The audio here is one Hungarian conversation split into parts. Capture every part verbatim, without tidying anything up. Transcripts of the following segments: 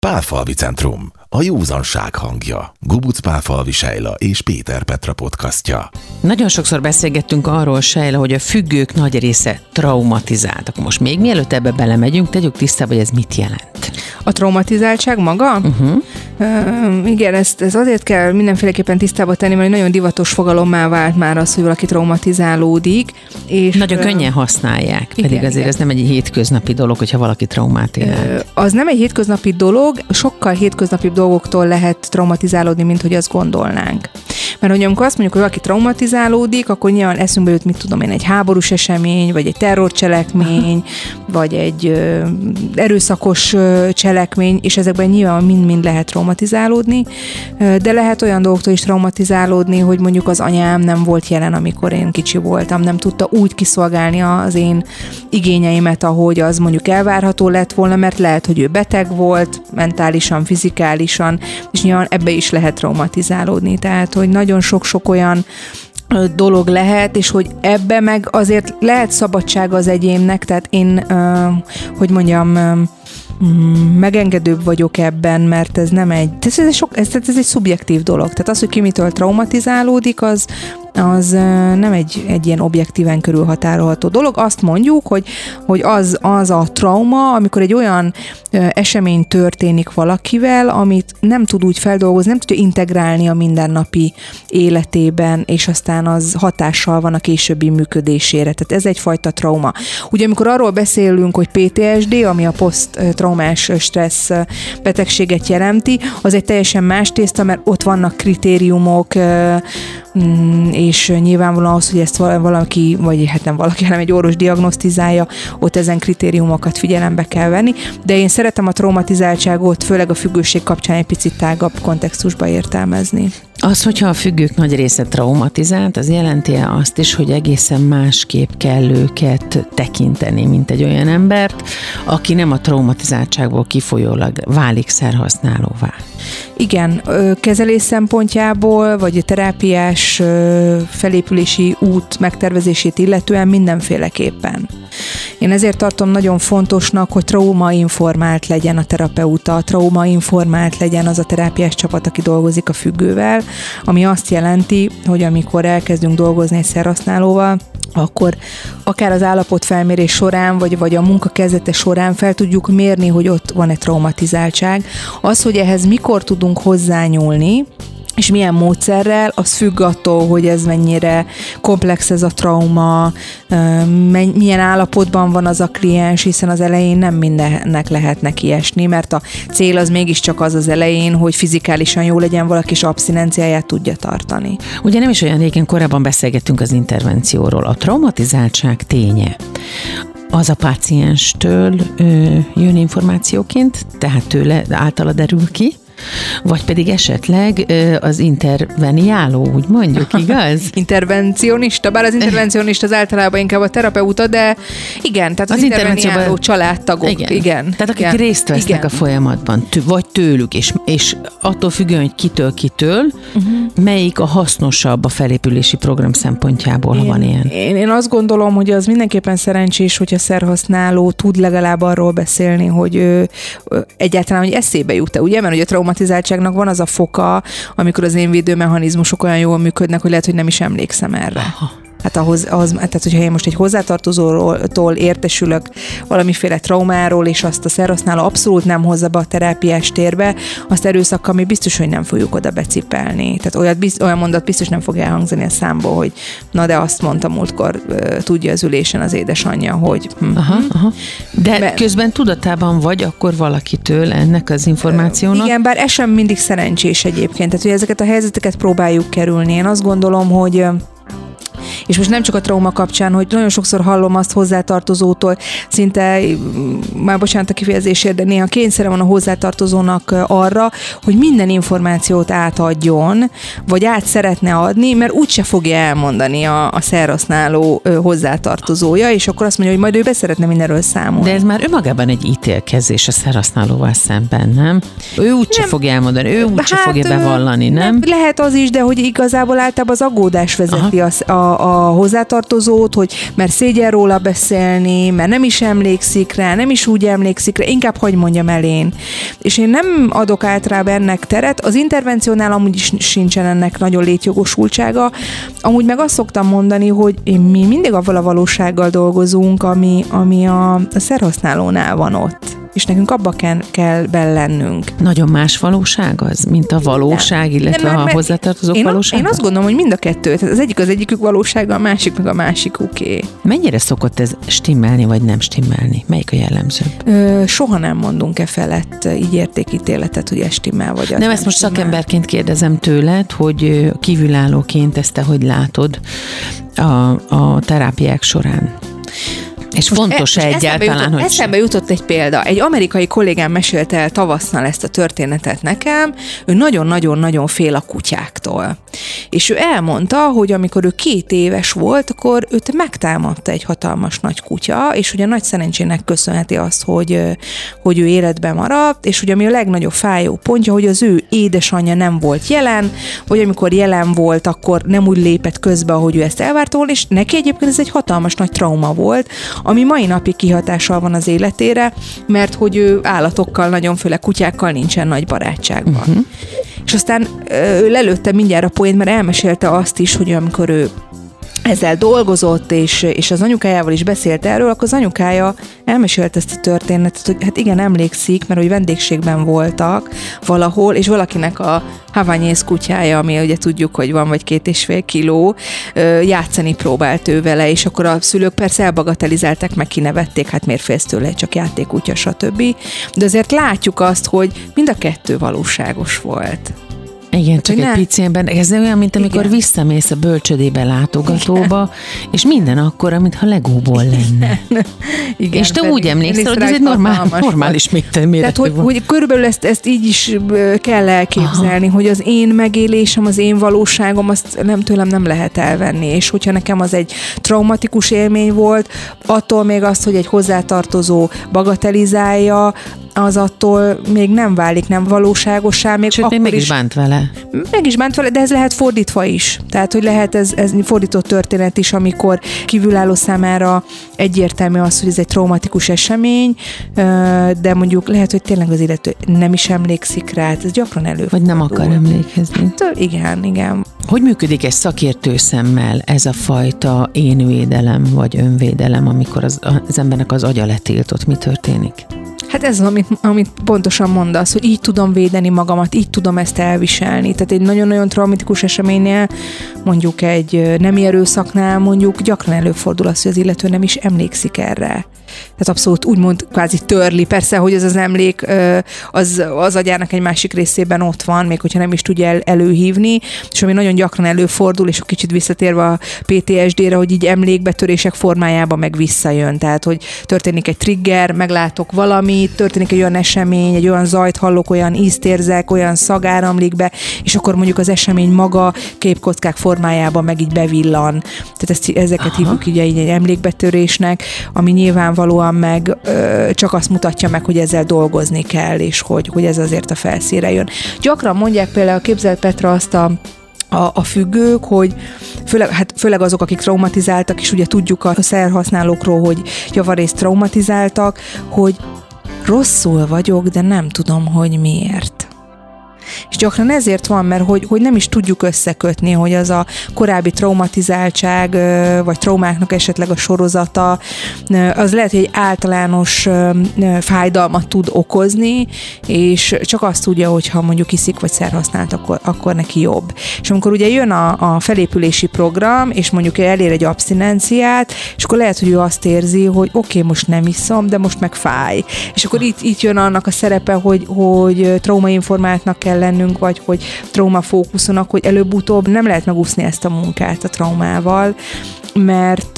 Pálfalvi Centrum, a józanság hangja. Gubuc Pálfalvi Sejla és Péter Petra podcastja. Nagyon sokszor beszélgettünk arról, Sejla, hogy a függők nagy része traumatizált. Akkor most még mielőtt ebbe belemegyünk, tegyük tisztába, hogy ez mit jelent. A traumatizáltság maga? Uh-huh. Uh, igen, ezt, ez azért kell mindenféleképpen tisztába tenni, mert nagyon divatos fogalommá vált már az, hogy valaki traumatizálódik. És nagyon uh, könnyen használják, igen, pedig azért igen. Ez nem egy hétköznapi dolog, hogyha valaki traumát él. Uh, az nem egy hétköznapi dolog, sokkal hétköznapibb dolgoktól lehet traumatizálódni, mint hogy azt gondolnánk. Mert hogy amikor azt mondjuk, hogy valaki traumatizálódik, akkor nyilván eszünkbe jut, mit tudom én, egy háborús esemény, vagy egy terrorcselekmény, vagy egy ö, erőszakos ö, cselekmény, és ezekben nyilván mind-mind lehet traumatizálódni, ö, de lehet olyan dolgoktól is traumatizálódni, hogy mondjuk az anyám nem volt jelen, amikor én kicsi voltam, nem tudta úgy kiszolgálni az én igényeimet, ahogy az mondjuk elvárható lett volna, mert lehet, hogy ő beteg volt, mentálisan, fizikálisan, és nyilván ebbe is lehet traumatizálódni. Tehát, hogy nagyon sok-sok olyan dolog lehet, és hogy ebbe meg azért lehet szabadság az egyénnek, tehát én, hogy mondjam, megengedőbb vagyok ebben, mert ez nem egy, ez, ez, sok, ez, ez egy szubjektív dolog. Tehát az, hogy ki mitől traumatizálódik, az, az nem egy, egy ilyen objektíven körülhatárolható dolog. Azt mondjuk, hogy, hogy az, az a trauma, amikor egy olyan esemény történik valakivel, amit nem tud úgy feldolgozni, nem tudja integrálni a mindennapi életében, és aztán az hatással van a későbbi működésére. Tehát ez egyfajta trauma. Ugye amikor arról beszélünk, hogy pé té es dé, ami a poszttraumás stressz betegséget jelenti, az egy teljesen más tészta, mert ott vannak kritériumok, és nyilvánvalóan az, hogy ezt valaki, vagy hát nem valaki, hanem egy orvos diagnosztizálja, ott ezen kritériumokat figyelembe kell venni, de én szeretem a traumatizáltságot, főleg a függőség kapcsán egy picit tágabb kontextusba értelmezni. Az, hogyha a függők nagy része traumatizált, az jelenti azt is, hogy egészen másképp kell őket tekinteni, mint egy olyan embert, aki nem a traumatizáltságból kifolyólag válik szerhasználóvá. Igen, kezelés szempontjából, vagy a terápiás felépülési út megtervezését illetően mindenféleképpen. Én ezért tartom nagyon fontosnak, hogy traumainformált legyen a terapeuta, traumainformált legyen az a terápiás csapat, aki dolgozik a függővel, ami azt jelenti, hogy amikor elkezdünk dolgozni egy szerhasználóval, akkor akár az állapotfelmérés során, vagy, vagy a munka kezdete során fel tudjuk mérni, hogy ott van egy traumatizáltság. Az, hogy ehhez mikor tudunk hozzányúlni, és milyen módszerrel, az függ attól, hogy ez mennyire komplex ez a trauma, milyen állapotban van az a kliens, hiszen az elején nem mindennek lehet neki esni, mert a cél az mégiscsak az az elején, hogy fizikálisan jó legyen valaki, és abszinenciáját tudja tartani. Ugye nem is olyan régen, korábban beszélgettünk az intervencióról. A traumatizáltság ténye az a pácienstől ö, jön információként, tehát tőle általa derül ki, vagy pedig esetleg az interveniáló, úgy mondjuk, igaz? Intervencionista, bár az intervencionista az általában inkább a terapeuta, de igen, tehát az, az interveniáló családtagok, igen. igen. Tehát akik igen. részt vesznek igen. a folyamatban, vagy tőlük, és, és attól függően, hogy kitől, kitől, uh-huh. melyik a hasznosabb a felépülési program szempontjából, ha én, van ilyen? Én, én azt gondolom, hogy az mindenképpen szerencsés, hogyha szerhasználó tud legalább arról beszélni, hogy ő, egyáltalán, hogy eszébe jut-e, ugye? Mert ugye a traumatizáltságnak van az a foka, amikor az én védőmechanizmusok olyan jól működnek, hogy lehet, hogy nem is emlékszem erre. Aha. Hát ahhoz, ahhoz, tehát hogyha én most egy hozzátartozótól értesülök valamiféle traumáról, és azt a szerhasználó abszolút nem hozza be a terápiás térbe, azt erőszakkal mi biztos, hogy nem fogjuk oda becipelni. Tehát olyat, biz, olyan mondat biztos nem fog elhangzani a számból, hogy na de azt mondta múltkor, tudja az ülésen az édesanyja, hogy... Hm, aha, aha. De be, közben tudatában vagy akkor valakitől ennek az információnak? Igen, bár ez sem mindig szerencsés egyébként. Tehát, hogy ezeket a helyzeteket próbáljuk kerülni. Én azt gondolom, hogy és most nem csak a trauma kapcsán, hogy nagyon sokszor hallom azt hozzátartozótól, szinte, már bocsánat a kifejezésért, de néha kényszere van a hozzátartozónak arra, hogy minden információt átadjon, vagy át szeretne adni, mert úgyse fogja elmondani a, a szerhasználó hozzátartozója, és akkor azt mondja, hogy majd ő be szeretne mindenről számolni. De ez már önmagában egy ítélkezés a szerhasználóval szemben, nem? Ő úgyse fogja elmondani, ő úgyse hát, fogja bevallani, nem? nem? Lehet az is, de hogy igazából általában az aggódás vezeti az, a, a hozzátartozót, hogy mert szégyen róla beszélni, mert nem is emlékszik rá, nem is úgy emlékszik rá, inkább hagy mondjam el én. És én nem adok általában ennek teret, az intervenciónál amúgy is sincsen ennek nagyon létjogosultsága, amúgy meg azt szoktam mondani, hogy mi mindig avval a valósággal dolgozunk, ami, ami a, a szerhasználónál van ott. És nekünk abba kell, kell bellennünk. Nagyon más valóság az, mint a valóság, illetve nem, a hozzátartozók én valósága? Én azt gondolom, hogy mind a kettő. Az egyik az egyikük valósága, a másik meg a másikuké. Mennyire szokott ez stimmelni, vagy nem stimmelni? Melyik a jellemző? Ö, soha nem mondunk e felett így értékítéletet, hogy ez stimmel, vagy az nem, nem ezt most stimmel. Szakemberként kérdezem tőled, hogy kívülállóként ezt te hogy látod a, a terápiák során? És most fontos-e e, egyáltalán, jutott, hogy... Eszembe jutott egy példa. Egy amerikai kollégám mesélte el tavasszal ezt a történetet nekem, ő nagyon-nagyon-nagyon fél a kutyáktól. És ő elmondta, hogy amikor ő két éves volt, akkor őt megtámadta egy hatalmas nagy kutya, és ugye nagy szerencsének köszönheti azt, hogy, hogy ő életben maradt, és ugye ami a legnagyobb fájó pontja, hogy az ő édesanyja nem volt jelen, vagy amikor jelen volt, akkor nem úgy lépett közbe, ahogy ő ezt elvárta volna, és neki egyébként ez egy hatalmas nagy trauma volt, ami mai napig kihatással van az életére, mert hogy ő állatokkal, nagyon főleg kutyákkal nincsen nagy barátságban. Uh-huh. És aztán ő lelőtte mindjárt a poént, mert elmesélte azt is, hogy amikor ő ezzel dolgozott, és, és az anyukájával is beszélt erről, akkor az anyukája elmesélte ezt a történetet, hogy hát igen, emlékszik, mert hogy vendégségben voltak valahol, és valakinek a havanyész kutyája, ami ugye tudjuk, hogy van vagy két és fél kiló, játszani próbált ő vele, és akkor a szülők persze elbagatelizálták, meg kinevették, hát miért félsz tőle, csak játékkutya, stb. De azért látjuk azt, hogy mind a kettő valóságos volt. Igen, csak egy ne? pici ember, ez olyan, mint amikor igen. visszamész a bölcsödébe látogatóba, igen. és minden akkora, mintha legóból lenne. Igen, és te úgy emlékszel, hogy ez egy normál, normális méretű. Tehát, hogy, hogy körülbelül ezt, ezt így is kell elképzelni, aha. hogy az én megélésem, az én valóságom, azt nem tőlem nem lehet elvenni, és hogyha nekem az egy traumatikus élmény volt, attól még azt, hogy egy hozzátartozó bagatelizálja, az attól még nem válik nem valóságossá. Még sőt, akkor még meg is is bánt vele. Meg is bánt vele, de ez lehet fordítva is. Tehát, hogy lehet ez, ez fordított történet is, amikor kívülálló számára egyértelmű az, hogy ez egy traumatikus esemény, de mondjuk lehet, hogy tényleg az illető nem is emlékszik rá, ez gyakran előfordul. Vagy nem akar emlékezni. Hát, igen, igen. Hogy működik egy szakértő szemmel ez a fajta énvédelem, vagy önvédelem, amikor az, az embernek az agya letiltott? Mi történik? Hát ez az, amit, amit pontosan mondasz, hogy így tudom védeni magamat, így tudom ezt elviselni. Tehát egy nagyon-nagyon traumatikus eseménynél, mondjuk egy nemi erőszaknál mondjuk gyakran előfordul az, hogy az illető nem is emlékszik erre. Tehát abszolút úgymond kvázi törli. Persze, hogy ez az emlék az, az agyának egy másik részében ott van, még hogyha nem is tudja el, előhívni, és ami nagyon gyakran előfordul, és kicsit visszatérve a pé té es dére, hogy így emlékbetörések formájában meg visszajön. Tehát, hogy történik egy trigger, meglátok valamit, történik egy olyan esemény, egy olyan zajt hallok, olyan ízt érzek, olyan szag áramlik be, és akkor mondjuk az esemény maga képkockák formájában meg így bevillan. Tehát ezt, ezeket aha. hívjuk így egy emlékbetörésnek, ami nyilvánvalóan meg ö, csak azt mutatja meg, hogy ezzel dolgozni kell, és hogy, hogy ez azért a felszínre jön. Gyakran mondják például, képzeld Petra azt a A, a függők, hogy főleg, hát főleg azok, akik traumatizáltak, és ugye tudjuk a szerhasználókról, hogy javarészt traumatizáltak, hogy rosszul vagyok, de nem tudom, hogy miért. És gyakran ezért van, mert hogy, hogy nem is tudjuk összekötni, hogy az a korábbi traumatizáltság, vagy traumáknak esetleg a sorozata, az lehet, hogy egy általános fájdalmat tud okozni, és csak azt tudja, hogyha mondjuk iszik, vagy szerhasznált, akkor, akkor neki jobb. És amikor ugye jön a, a felépülési program, és mondjuk elér egy abszinenciát, és akkor lehet, hogy ő azt érzi, hogy oké, okay, most nem iszom, de most meg fáj. És akkor itt, itt jön annak a szerepe, hogy, hogy traumainformáltnak kell lennünk, vagy hogy traumafókuszonak, hogy előbb-utóbb nem lehet megúszni ezt a munkát a traumával, mert,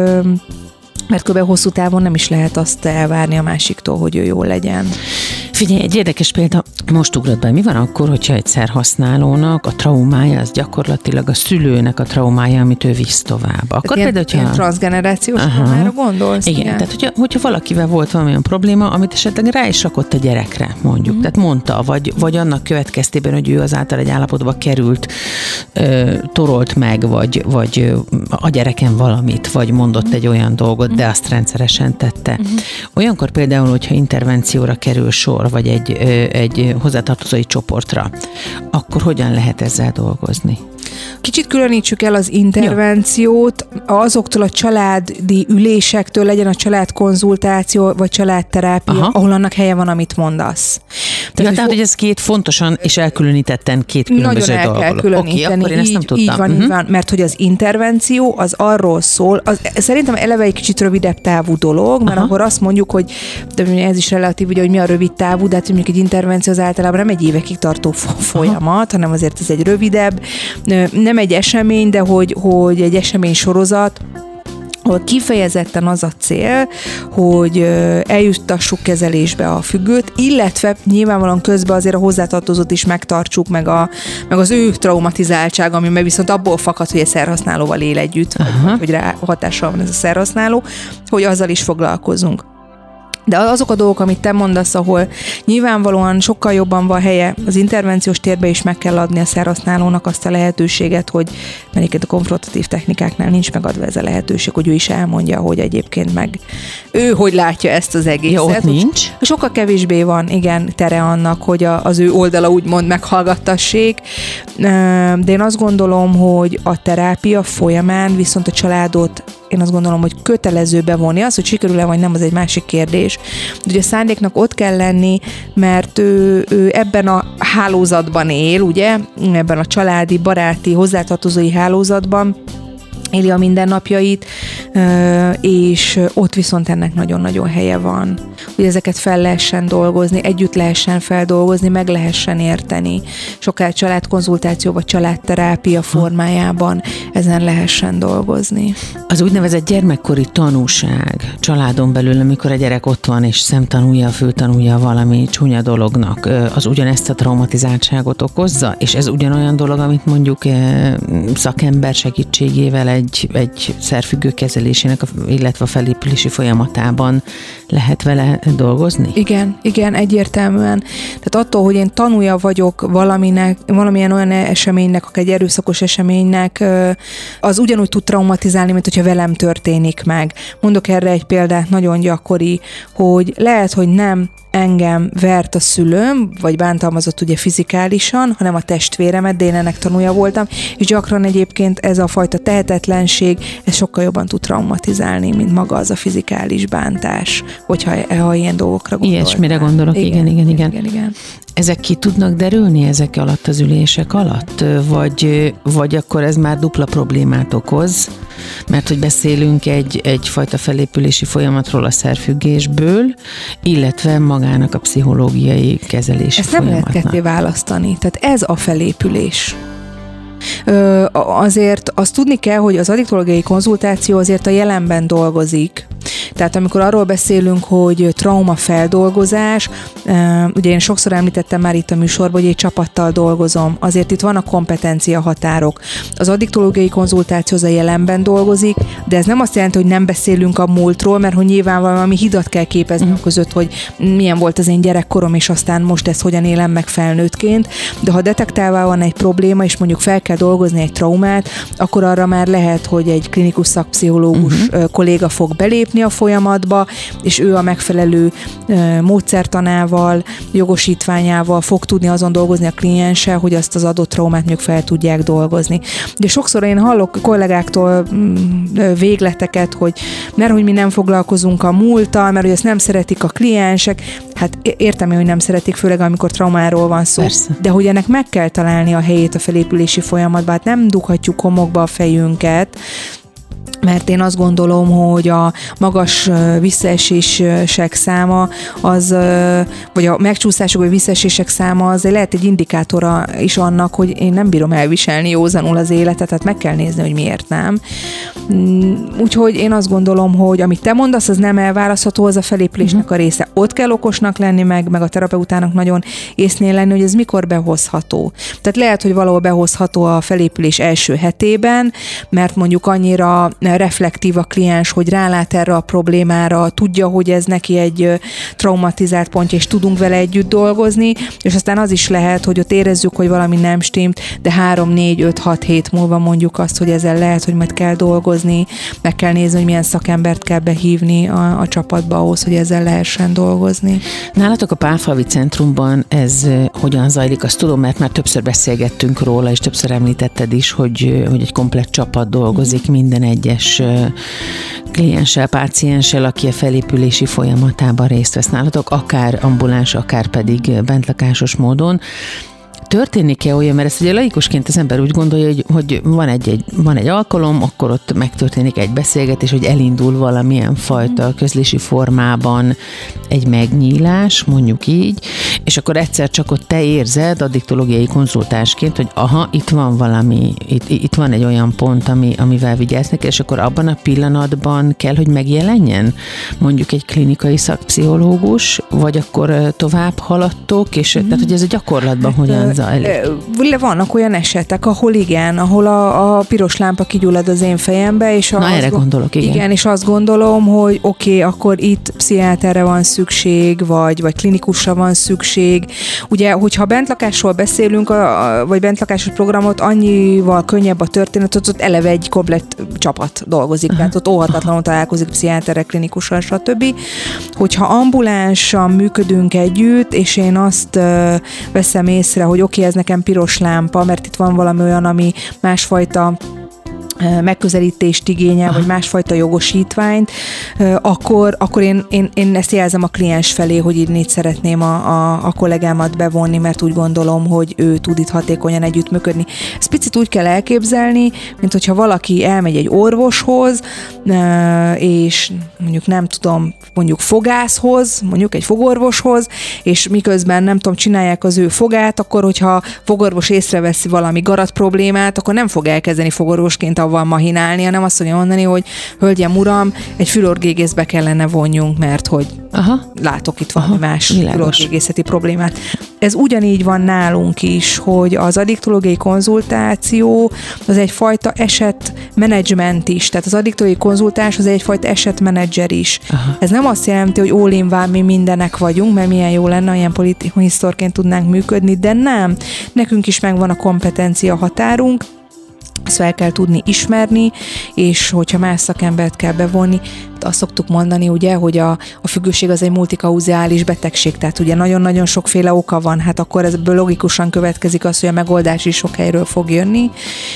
mert kb. Hosszú távon nem is lehet azt elvárni a másiktól, hogy ő jól legyen. Figyelj, egy érdekes példa, most ugrott be, mi van akkor, hogyha egy szerhasználónak a traumája, az gyakorlatilag a szülőnek a traumája, amit ő visz tovább. Akkor ilyen, például, hogyha... ilyen transzgenerációs traumára gondolsz? Igen, igen, tehát hogyha, hogyha valakivel volt valamilyen probléma, amit esetleg rá is rakott a gyerekre, mondjuk. Mm. Tehát mondta, vagy, vagy annak következtében, hogy ő azáltal egy állapotba került, ö, torolt meg, vagy, vagy a gyereken valamit, vagy mondott uh-huh. egy olyan dolgot, uh-huh. de azt rendszeresen tette. Uh-huh. Olyankor például, hogyha intervencióra kerül sor, vagy egy, ö, egy hozzátartozói csoportra, akkor hogyan lehet ezzel dolgozni? Kicsit különítsük el az intervenciót azoktól a családi ülésektől, legyen a családkonzultáció, vagy családterápia, aha. ahol annak helye van, amit mondasz. Tehát, ja, tehát, hogy ez két fontosan és elkülönítetten két különböző dolog. Nagyon el kell különíteni. Oké, akkor én ezt nem így, tudtam. Így van, uh-huh. így van, mert hogy az intervenció az arról szól, az, szerintem eleve egy kicsit rövidebb távú dolog, mert aha. akkor azt mondjuk, hogy de ez is relatív, ugye, hogy mi a rövid távú, de hát mondjuk egy intervenció az általában nem egy évekig tartó folyamat, aha. hanem azért ez egy rövidebb, nem egy esemény, de hogy, hogy egy esemény sorozat, ahol kifejezetten az a cél, hogy eljuttassuk kezelésbe a függőt, illetve nyilvánvalóan közben azért a hozzátartozót is megtartsuk, meg, a, meg az ő traumatizáltság, ami meg viszont abból fakad, hogy a szerhasználóval él együtt, vagy, hogy rá hatással van ez a szerhasználó, hogy azzal is foglalkozunk. De azok a dolgok, amit te mondasz, ahol nyilvánvalóan sokkal jobban van helye, az intervenciós térbe is meg kell adni a szerhasználónak azt a lehetőséget, hogy mert a konfrontatív technikáknál nincs megadva ez a lehetőség, hogy ő is elmondja, hogy egyébként meg ő hogy látja ezt az egészet. Ja, ott nincs. Sokkal kevésbé van, igen, tere annak, hogy a, az ő oldala úgymond meghallgattassék. De én azt gondolom, hogy a terápia folyamán viszont a családot én azt gondolom, hogy kötelező bevonni. Az, hogy sikerül-e vagy nem, az egy másik kérdés. De ugye a szándéknak ott kell lenni, mert ő, ő ebben a hálózatban él, ugye, ebben a családi, baráti, hozzátartozói hálózatban éli a mindennapjait, és ott viszont ennek nagyon-nagyon helye van. Hogy ezeket fel lehessen dolgozni, együtt lehessen feldolgozni, meg lehessen érteni. Sokkal családkonzultáció vagy családterápia formájában ezen lehessen dolgozni. Az úgynevezett gyermekkori tanúság családon belül, amikor a gyerek ott van és szemtanúja, főtanúja valami csúnya dolognak, az ugyanezt a traumatizáltságot okozza, és ez ugyanolyan dolog, amit mondjuk szakember segítségével egy, egy szerfüggő kezelésének, illetve a felépülési folyamatában lehet vele dolgozni? Igen, igen, egyértelműen. Tehát attól, hogy én tanúja vagyok valaminek, valamilyen olyan eseménynek, akár egy erőszakos eseménynek, az ugyanúgy tud traumatizálni, mint hogyha velem történik meg. Mondok erre egy példát, nagyon gyakori, hogy lehet, hogy nem engem vert a szülőm, vagy bántalmazott ugye fizikálisan, hanem a testvéremet, de én ennek tanúja voltam, és gyakran egyébként ez a fajta tehetetlenség, ez sokkal jobban tud traumatizálni, mint maga az a fizikális bántás, hogyha ha ilyen dolgokra gondolok. Ilyesmire gondolok, igen, igen, igen, igen, igen. Ezek ki tudnak derülni ezek alatt az ülések alatt? Vagy, vagy akkor ez már dupla problémát okoz? Mert hogy beszélünk egy, egyfajta felépülési folyamatról a szerfüggésből, illetve magának a pszichológiai kezelési ezt nem folyamatnak. lehet ketté választani. Tehát ez a felépülés. Ö, azért azt tudni kell, hogy az addiktológiai konzultáció azért a jelenben dolgozik. Tehát amikor arról beszélünk, hogy traumafeldolgozás, ugye én sokszor említettem már itt a műsorban, hogy egy csapattal dolgozom, azért itt vannak kompetencia határok. Az addiktológiai konzultáció az a jelenben dolgozik, de ez nem azt jelenti, hogy nem beszélünk a múltról, mert hogy nyilvánvalóan valami hidat kell képezni uh-huh. között, hogy milyen volt az én gyerekkorom, és aztán most ezt hogyan élem meg felnőttként. De ha detektálva van egy probléma, és mondjuk fel kell dolgozni egy traumát, akkor arra már lehet, hogy egy klinikus szakpszichológus uh-huh. kolléga fog belépni a folyamatba, és ő a megfelelő uh, módszertanával, jogosítványával fog tudni azon dolgozni a klienssel, hogy azt az adott traumát mondjuk fel tudják dolgozni. De sokszor én hallok kollégáktól mm, végleteket, hogy mert hogy mi nem foglalkozunk a múlttal, mert hogy ezt nem szeretik a kliensek, hát értem én, hogy nem szeretik, főleg amikor traumáról van szó. Persze. De hogy ennek meg kell találni a helyét a felépülési folyamatban, hát nem dughatjuk homokba a fejünket, mert én azt gondolom, hogy a magas visszaesések száma, az, vagy a megcsúszások vagy visszaesések száma, az lehet egy indikátora is annak, hogy én nem bírom elviselni józanul az életet, tehát meg kell nézni, hogy miért nem. Úgyhogy én azt gondolom, hogy amit te mondasz, az nem elválasztható, az a felépülésnek a része. Ott kell okosnak lenni, meg, meg a terapeutának nagyon észnél lenni, hogy ez mikor behozható. Tehát lehet, hogy valahol behozható a felépülés első hetében, mert mondjuk annyira reflektív a kliens, hogy rálát erre a problémára, tudja, hogy ez neki egy traumatizált pontja, és tudunk vele együtt dolgozni, és aztán az is lehet, hogy ott érezzük, hogy valami nem stimmt, de három, négy, öt, hat hét múlva mondjuk azt, hogy ezzel lehet, hogy majd kell dolgozni, meg kell nézni, hogy milyen szakembert kell behívni a, a csapatba ahhoz, hogy ezzel lehessen dolgozni. Nálatok a Pálfalvi Centrumban ez hogyan zajlik? Azt tudom, mert már többször beszélgettünk róla, és többször említetted is, hogy, hogy egy komplett csapat dolgozik minden egyes klienssel, pácienssel, aki a felépülési folyamatában részt vesz nálatok, akár ambuláns, akár pedig bentlakásos módon. Történik-e olyan, mert ezt ugye laikusként az ember úgy gondolja, hogy, hogy van, egy, egy, van egy alkalom, akkor ott megtörténik egy beszélgetés, hogy elindul valamilyen fajta közlési formában egy megnyílás, mondjuk így, és akkor egyszer csak ott te érzed addiktológiai konzultánsként, hogy aha, itt van valami, itt, itt van egy olyan pont, ami, amivel vigyázni kell, és akkor abban a pillanatban kell, hogy megjelenjen mondjuk egy klinikai szakpszichológus, vagy akkor tovább haladtok, és mm. tehát, hogy ez a gyakorlatban hát, hogyan zajlik? Vannak olyan esetek, ahol igen, ahol a, a piros lámpa kigyullad az én fejembe, és Na, erre gondolok, igen. Igen, és azt gondolom, hogy oké, okay, akkor itt pszichiáterre van szükség, vagy, vagy klinikusra van szükség. Ugye, hogyha bentlakásról beszélünk, a, vagy bentlakásos programot, annyival könnyebb a történet, ott eleve egy komplett csapat dolgozik, uh-huh. tehát ott óhatatlanul találkozik pszichiáterre, klinikussal, stb. Hogyha ambulánsan működünk együtt, és én azt uh, veszem észre, hogy oké, okay, ez nekem piros lámpa, mert itt van valami olyan, ami másfajta megközelítést igényel, vagy másfajta jogosítványt, akkor, akkor én, én, én ezt jelzem a kliens felé, hogy így négy szeretném a, a, a kollégámat bevonni, mert úgy gondolom, hogy ő tud itt hatékonyan együttműködni. Ezt picit úgy kell elképzelni, mint hogyha valaki elmegy egy orvoshoz, és mondjuk nem tudom, mondjuk fogászhoz, mondjuk egy fogorvoshoz, és miközben nem tudom, csinálják az ő fogát, akkor hogyha fogorvos észreveszi valami garat problémát, akkor nem fog elkezdeni fogorvosként avval mahinálni, hanem azt mondja mondani, hogy hölgyem, uram, egy fülorgégészbe kellene vonjunk, mert hogy Aha. látok itt valami Aha, más fülorgégészeti problémát. Ez ugyanígy van nálunk is, hogy az addiktológiai konzultáció az egyfajta esetmenedzsment is, tehát az addiktológiai konzultás az egyfajta esetmenedzser is. Aha. Ez nem azt jelenti, hogy all in one mi mindenek vagyunk, mert milyen jó lenne, ilyen politikumhisztorként tudnánk működni, de nem. Nekünk is megvan a kompetencia határunk, ezt fel kell tudni ismerni, és hogyha más szakembert kell bevonni, azt szoktuk mondani, ugye, hogy a, a függőség az egy multikauzális betegség, tehát ugye nagyon-nagyon sokféle oka van, hát akkor ebből logikusan következik az, hogy a megoldás is sok helyről fog jönni,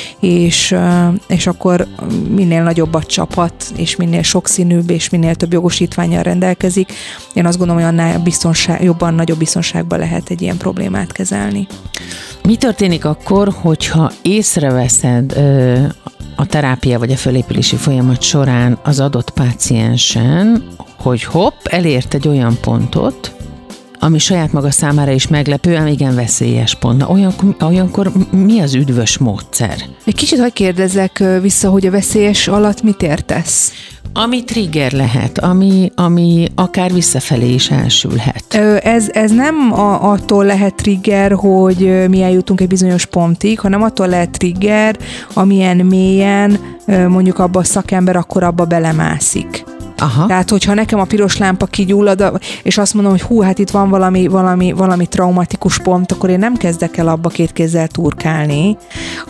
és, és akkor minél nagyobb a csapat, és minél sokszínűbb, és minél több jogosítvánnyal rendelkezik, én azt gondolom, hogy annál biztonság, jobban, nagyobb biztonságban lehet egy ilyen problémát kezelni. Mi történik akkor, hogyha észreveszed ö, a terápia vagy a fölépülési folyamat során az adott páciensen, hogy hopp, elért egy olyan pontot, ami saját maga számára is meglepő, ám igen veszélyes pont. Na, olyankor, olyankor mi az üdvös módszer? Egy kicsit hadd kérdezzek vissza, hogy a veszélyes alatt mit értesz? Ami trigger lehet, ami, ami akár visszafelé is elsülhet. Ez, ez nem a, attól lehet trigger, hogy mi eljutunk egy bizonyos pontig, hanem attól lehet trigger, amilyen mélyen mondjuk abba a szakember akkor abba belemászik. Aha. Tehát, hogyha nekem a piros lámpa kigyullad, és azt mondom, hogy hú, hát itt van valami, valami, valami traumatikus pont, akkor én nem kezdek el abba két kézzel turkálni,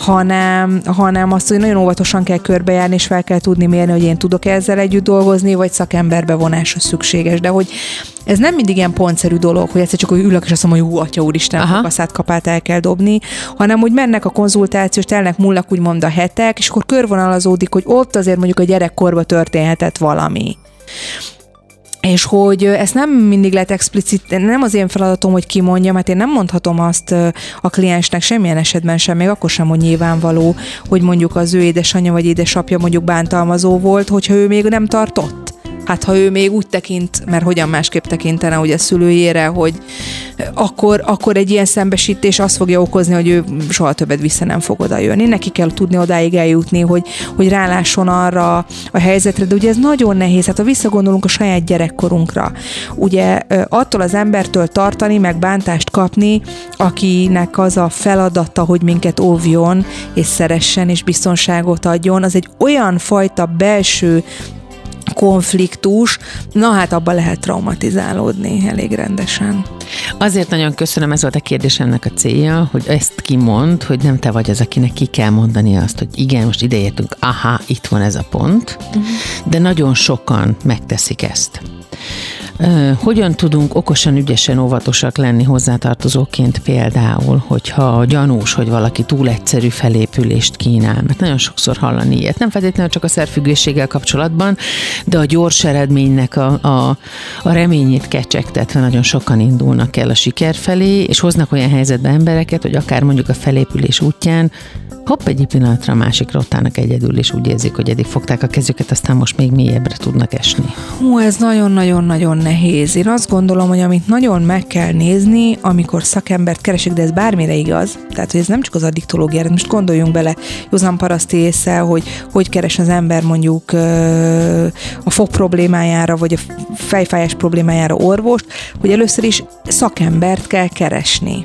hanem, hanem azt, hogy nagyon óvatosan kell körbejárni, és fel kell tudni mérni, hogy én tudok ezzel együtt dolgozni, vagy szakemberbevonásra szükséges. De hogy ez nem mindig ilyen pontszerű dolog, hogy egyszer csak hogy ülök, és azt mondom, hogy hú, atya úristen, a kaszát kapát el kell dobni, hanem hogy mennek a konzultációs, telnek, múlnak úgymond a hetek, és akkor körvonalazódik, hogy ott azért mondjuk a gyerekkorban történhetett valami. És hogy ezt nem mindig lehet explicit, nem az én feladatom, hogy kimondjam, mert én nem mondhatom azt a kliensnek semmilyen esetben sem, még akkor sem, hogy nyilvánvaló, hogy mondjuk az ő édesanyja vagy édesapja mondjuk bántalmazó volt, hogyha ő még nem tartott. Hát ha ő még úgy tekint, mert hogyan másképp tekintene ugye a szülőjére, hogy akkor, akkor egy ilyen szembesítés azt fogja okozni, hogy ő soha többet vissza nem fog oda jönni. Neki kell tudni odáig eljutni, hogy, hogy rálásson arra a helyzetre, de ugye ez nagyon nehéz. Hát ha visszagondolunk a saját gyerekkorunkra, ugye attól az embertől tartani, meg bántást kapni, akinek az a feladata, hogy minket óvjon, és szeressen, és biztonságot adjon, az egy olyan fajta belső konfliktus, na hát abban lehet traumatizálódni elég rendesen. Azért nagyon köszönöm, ez volt a kérdésemnek a célja, hogy ezt kimond, hogy nem te vagy az, akinek ki kell mondani azt, hogy igen, most ideértünk, aha, itt van ez a pont, uh-huh. de nagyon sokan megteszik ezt. Hogyan tudunk okosan, ügyesen, óvatosak lenni hozzátartozóként például, hogyha gyanús, hogy valaki túl egyszerű felépülést kínál, mert nagyon sokszor hallani ilyet. Nem feltétlenül csak a szerfüggőséggel kapcsolatban, de a gyors eredménynek a, a, a reményét kecsegtetve nagyon sokan indulnak el a siker felé, és hoznak olyan helyzetbe embereket, hogy akár mondjuk a felépülés útján hopp, egy pillanatra a másikra ott állnak egyedül, és úgy érzik, hogy eddig fogták a kezüket, aztán most még mélyebbre tudnak esni. Hú, ez nagyon-nagyon-nagyon nehéz. Én azt gondolom, hogy amit nagyon meg kell nézni, amikor szakembert keresik, de ez bármire igaz, tehát hogy ez nem csak az addiktológiára, most gondoljunk bele józan paraszti ésszel, hogy hogy keres az ember mondjuk a fog problémájára, vagy a fejfájás problémájára orvost, hogy először is szakembert kell keresni.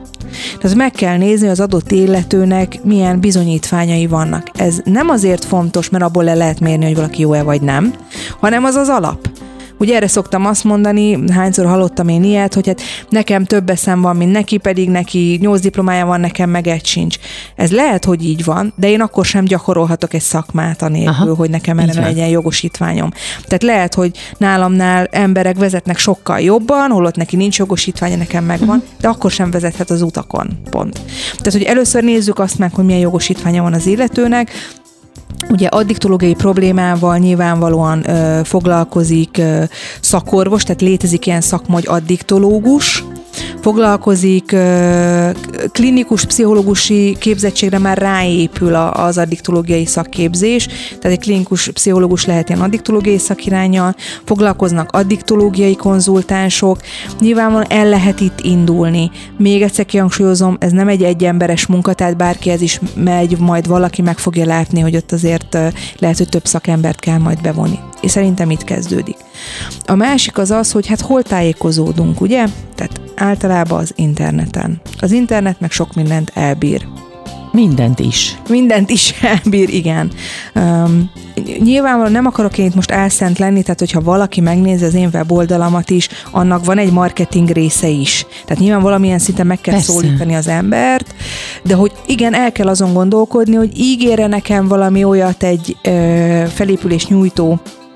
Tehát meg kell nézni, az adott illetőnek milyen bizonyítványai vannak. Ez nem azért fontos, mert abból le lehet mérni, hogy valaki jó-e vagy nem, hanem az az alap. Ugye erre szoktam azt mondani, hányszor hallottam én ilyet, hogy hát nekem több eszem van, mint neki, pedig neki nyolc diplomája van, nekem meg egy sincs. Ez lehet, hogy így van, de én akkor sem gyakorolhatok egy szakmát anélkül, Aha, hogy nekem erre legyen jogosítványom. Tehát lehet, hogy nálamnál emberek vezetnek sokkal jobban, holott neki nincs jogosítványa, nekem megvan, uh-huh. de akkor sem vezethet az utakon. Pont. Tehát, hogy először nézzük azt meg, hogy milyen jogosítványa van az illetőnek. Ugye addiktológiai problémával nyilvánvalóan ö, foglalkozik ö, szakorvos, tehát létezik ilyen szakma, hogy addiktológus, foglalkozik ö, klinikus, pszichológusi képzettségre már ráépül a, az addiktológiai szakképzés, tehát egy klinikus pszichológus lehet ilyen addiktológiai szakiránnyal, foglalkoznak addiktológiai konzultánsok, nyilvánvalóan el lehet itt indulni. Még egyszer kihangsúlyozom, ez nem egy egyemberes munka, tehát bárkihez is megy, majd valaki meg fogja látni, hogy ott azért lehet, hogy több szakembert kell majd bevonni. És szerintem itt kezdődik. A másik az az, hogy hát hol tájékozódunk, ugye? Tehát általában az interneten. Az internet meg sok mindent elbír. Mindent is. Mindent is elbír, igen. Um, nyilvánvalóan nem akarok én itt most álszent lenni, tehát hogyha valaki megnézi az én weboldalamat is, annak van egy marketing része is. Tehát nyilván valamilyen szinten meg kell Persze. szólítani az embert, de hogy igen, el kell azon gondolkodni, hogy ígére nekem valami olyat egy ö, felépülés nyújtó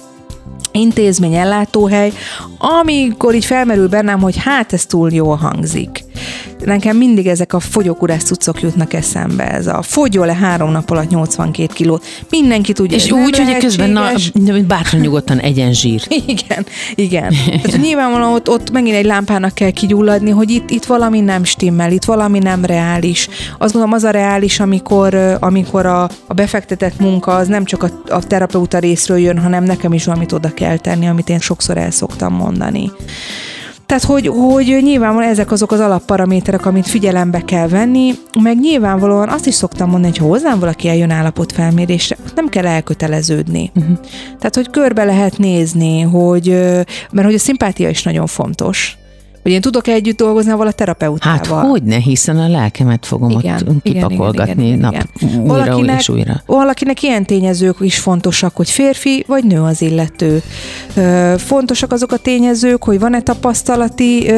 intézmény, ellátóhely, amikor így felmerül bennem, hogy hát ez túl jól hangzik. Nekem mindig ezek a fogyókúrás cuccok jutnak eszembe. Ez a fogyol le három nap alatt nyolcvankét kilót. Mindenki tudja, és úgy, hogy közben na, bátran nyugodtan egyen zsír. Igen, igen. Tehát nyilvánvalóan ott, ott megint egy lámpának kell kigyulladni, hogy itt, itt valami nem stimmel, itt valami nem reális. Azt gondolom, az a reális, amikor, amikor a, a befektetett munka az nem csak a, a terapeuta részről jön, hanem nekem is valamit oda kell tenni, amit én sokszor el szoktam mondani. Tehát, hogy, hogy nyilvánvalóan ezek azok az alapparaméterek, amit figyelembe kell venni, meg nyilvánvalóan azt is szoktam mondani, hogy ha hozzám valaki eljön állapotfelmérésre, nem kell elköteleződni. Uh-huh. Tehát, hogy körbe lehet nézni, hogy, mert hogy a szimpátia is nagyon fontos. Hogy én tudok együtt dolgozni avval a terapeutával. Hát hogyne, hiszen a lelkemet fogom igen, ott kipakolgatni igen, igen, nap igen. újra valakinek, és újra. Valakinek ilyen tényezők is fontosak, hogy férfi vagy nő az illető. Fontosak azok a tényezők, hogy van-e tapasztalati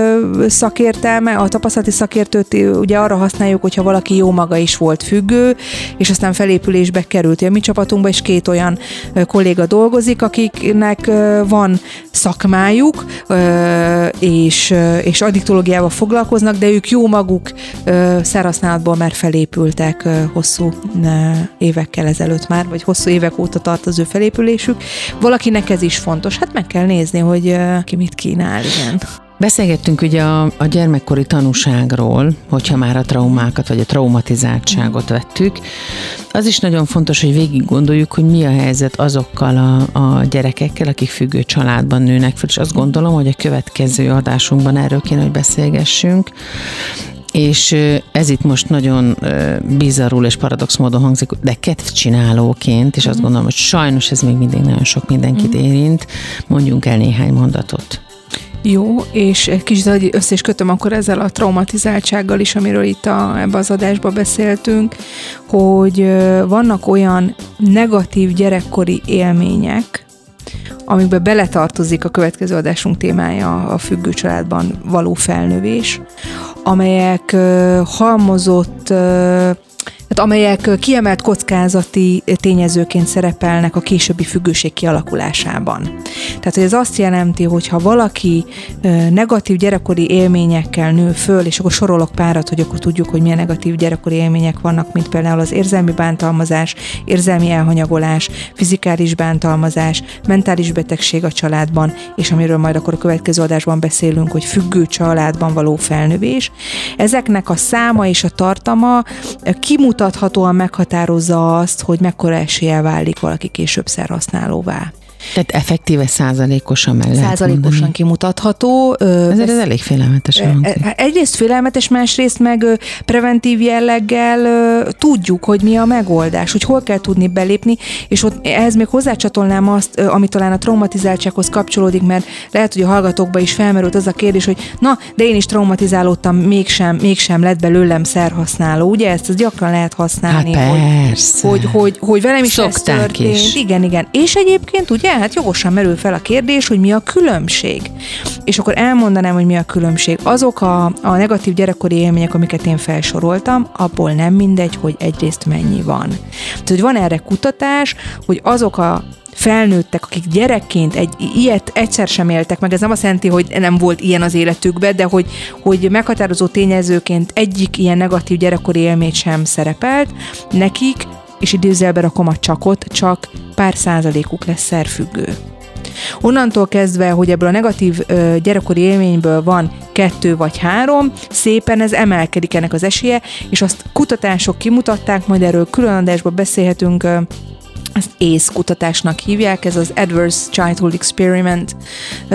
szakértelme. A tapasztalati szakértőt ugye arra használjuk, hogyha valaki jó maga is volt függő, és aztán felépülésbe került. A mi csapatunkban is két olyan kolléga dolgozik, akiknek van szakmájuk, és És, és addiktológiával foglalkoznak, de ők jó maguk szerhasználatból már felépültek hosszú évekkel ezelőtt már, vagy hosszú évek óta tart az ő felépülésük. Valakinek ez is fontos. Hát meg kell nézni, hogy ki mit kínál, igen. Beszélgettünk ugye a, a gyermekkori tanúságról, hogyha már a traumákat vagy a traumatizáltságot vettük. Az is nagyon fontos, hogy végig gondoljuk, hogy mi a helyzet azokkal a, a gyerekekkel, akik függő családban nőnek fel, és azt gondolom, hogy a következő adásunkban erről kéne, hogy beszélgessünk. És ez itt most nagyon bizarrul és paradox módon hangzik, de kedvcsinálóként, és azt gondolom, hogy sajnos ez még mindig nagyon sok mindenkit érint, mondjunk el néhány mondatot. Jó, és egy kicsit össze is kötöm akkor ezzel a traumatizáltsággal is, amiről itt a, ebbe az adásba beszéltünk, hogy vannak olyan negatív gyerekkori élmények, amikbe beletartozik a következő adásunk témája, a függő családban való felnövés, amelyek uh, halmozott, uh, tehát amelyek kiemelt kockázati tényezőként szerepelnek a későbbi függőség kialakulásában. Tehát, hogy ez azt jelenti, hogy ha valaki negatív gyerekkori élményekkel nő föl, és akkor sorolok párat, hogy akkor tudjuk, hogy milyen negatív gyerekkori élmények vannak, mint például az érzelmi bántalmazás, érzelmi elhanyagolás, fizikális bántalmazás, mentális betegség a családban, és amiről majd akkor a következő adásban beszélünk, hogy függő családban való felnövés. Ezeknek a száma és a tartama kimutathatóan meghatározza azt, hogy mekkora eséllyel válik valaki később szerhasználóvá. Tehát effektíve százalékosan meg lehet Százalékosan mondani. Kimutatható. Ezért ez elég félelmetes. Egyrészt félelmetes, másrészt meg preventív jelleggel tudjuk, hogy mi a megoldás, hogy hol kell tudni belépni, és ott ehhez még hozzácsatolnám azt, ami talán a traumatizáltsághoz kapcsolódik, mert lehet, hogy a hallgatókban is felmerült az a kérdés, hogy na, de én is traumatizálódtam, mégsem, mégsem lett belőlem szerhasználó. Ugye ezt, ezt gyakran lehet használni. Hát persze. Hogy, hogy, hogy, hogy velem is ez Szokták történt. is. Igen, igen. És egyébként ugye, hát jogosan merül fel a kérdés, hogy mi a különbség. És akkor elmondanám, hogy mi a különbség. Azok a, a negatív gyerekkori élmények, amiket én felsoroltam, abból nem mindegy, hogy egyrészt mennyi van. Tehát, hogy van erre kutatás, hogy azok a felnőttek, akik gyerekként egy ilyet egyszer sem éltek meg, ez nem azt jelenti, hogy nem volt ilyen az életükben, de hogy, hogy meghatározó tényezőként egyik ilyen negatív gyerekkori élmény sem szerepelt, nekik, és idézőjelbe rakom a csakot, csak pár százalékuk lesz szerfüggő. Onnantól kezdve, hogy ebből a negatív ö, gyerekkori élményből van kettő vagy három, szépen ez emelkedik ennek az esélye, és azt kutatások kimutatták, majd erről külön adásban beszélhetünk, ö, ezt á cé e kutatásnak hívják, ez az Adverse Childhood Experiment ö,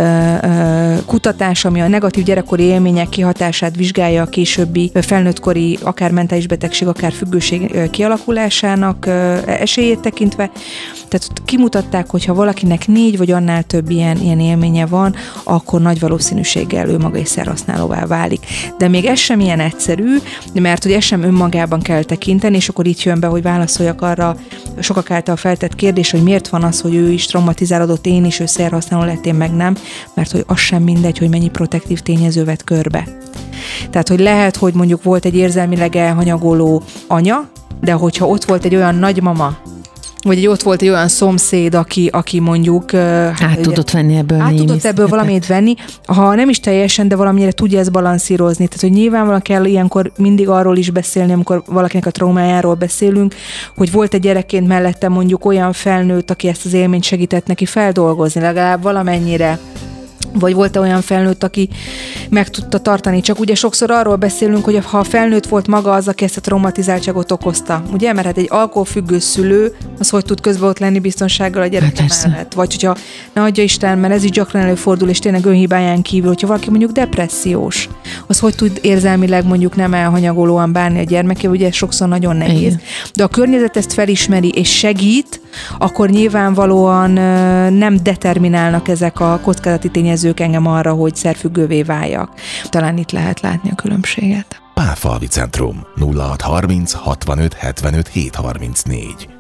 ö, kutatás, ami a negatív gyerekkori élmények kihatását vizsgálja a későbbi felnőttkori, akár mentális betegség, akár függőség kialakulásának ö, esélyét tekintve. Tehát ott kimutatták, hogy ha valakinek négy vagy annál több ilyen, ilyen élménye van, akkor nagy valószínűséggel ő maga is szerhasználóvá válik. De még ez sem ilyen egyszerű, mert hogy ez sem önmagában kell tekinteni, és akkor itt jön be, hogy válaszoljak arra sokak által feltett kérdés, hogy miért van az, hogy ő is traumatizálódott, én is, ő szerhasználó lett, én meg nem, mert hogy az sem mindegy, hogy mennyi protektív tényező vett körbe. Tehát, hogy lehet, hogy mondjuk volt egy érzelmileg elhanyagoló anya, de hogyha ott volt egy olyan nagymama, vagy egy ott volt egy olyan szomszéd, aki, aki mondjuk... Át tudott venni ebből. Át tudott ebből valamit venni, ha nem is teljesen, de valamire tudja ezt balanszírozni. Tehát, hogy nyilvánvalóan kell ilyenkor mindig arról is beszélni, amikor valakinek a traumájáról beszélünk, hogy volt egy gyerekként mellette mondjuk olyan felnőtt, aki ezt az élményt segített neki feldolgozni, legalább valamennyire. Vagy volt-e olyan felnőtt, aki meg tudta tartani. Csak ugye sokszor arról beszélünk, hogy ha a felnőtt volt maga az, aki ezt a traumatizáltságot okozta. Ugye? Mert hát egy alkoholfüggő szülő, az hogy tud közben ott lenni biztonsággal a gyereke hát mellett. Vagy hogyha, ne adja Isten, mert ez is gyakran előfordul, és tényleg önhibáján kívül, hogyha valaki mondjuk depressziós, az hogy tud érzelmileg mondjuk nem elhanyagolóan bánni a gyermekével, ugye ez sokszor nagyon nehéz. Igen. De a környezet ezt felismeri és segít, akkor nyilvánvalóan nem determinálnak ezek a kockázati tényezők engem arra, hogy szerfüggővé váljak. Talán itt lehet látni a különbséget. Pálfalvi Centrum nulla hat harminc hatvanöt hetvenöt hét harmincnégy